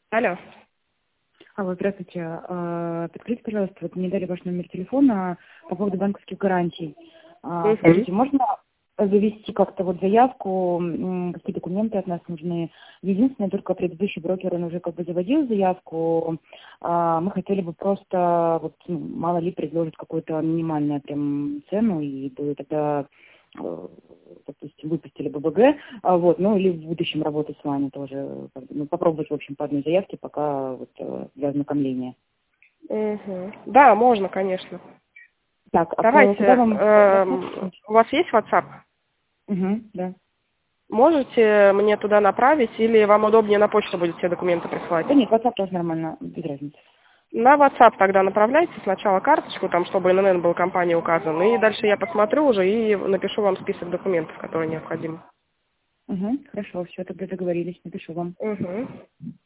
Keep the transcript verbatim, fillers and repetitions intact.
Алло. Алло, здравствуйте. А, Подскажите, пожалуйста, вот мне дали ваш номер телефона по поводу банковских гарантий. А, Угу. Скажите, можно завести как-то вот заявку, м, какие документы от нас нужны? Единственное, только предыдущий брокер, он уже как бы заводил заявку. А, Мы хотели бы просто, вот, ну, мало ли, предложить какую-то минимальную прям цену, и бы тогда, э, допустим, выпустили бы БГ, а вот, ну или в будущем работать с вами тоже, как бы, ну, попробовать, в общем, по одной заявке, пока вот э, для ознакомления. Угу. Да, можно, конечно. Так, а к- Давайте, куда вам WhatsApp эм, скинуть? у вас есть WhatsApp? Угу, да. Можете мне туда направить или вам удобнее на почту будет все документы присылать? Да нет, WhatsApp тоже нормально, без разницы. На WhatsApp тогда направляйте сначала карточку, там, чтобы эн эн эн был компания указан, и дальше я посмотрю уже и напишу вам список документов, которые необходимы. Угу, хорошо, все, тогда договорились, напишу вам. Угу.